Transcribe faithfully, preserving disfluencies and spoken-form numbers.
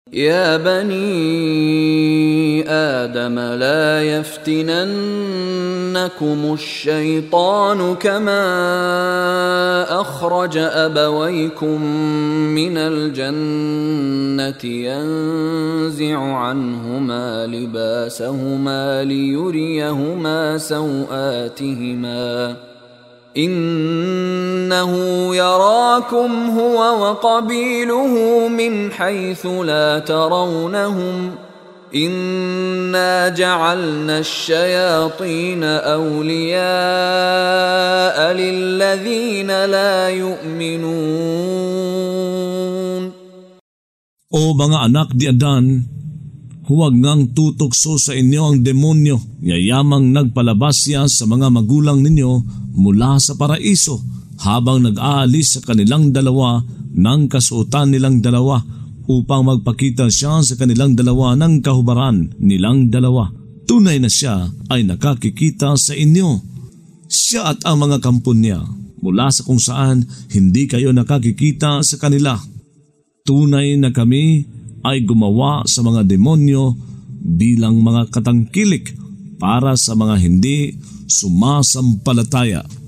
يا بني آدم لا يفتننكم الشيطان كما أخرج أبويكم من الجنة ينزع عنهما لباسهما ليريهما سوآتهما إنه يراكم هو وقبيله من حيث لا ترونهم إنا جعلنا الشياطين أولياء للذين لا يؤمنون. O mga anak di Adan, huwag ngang tutukso sa inyo ang demonyo, yayamang nagpalabas siya sa mga magulang ninyo mula sa paraiso habang nag-aalis sa kanilang dalawa ng kasuotan nilang dalawa upang magpakita siya sa kanilang dalawa ng kahubaran nilang dalawa. Tunay na siya ay nakakikita sa inyo. Siya at ang mga kampon niya mula sa kung saan hindi kayo nakakikita sa kanila. Tunay na kami ay gumawa sa mga demonyo bilang mga katangkilik para sa mga hindi sumasampalataya.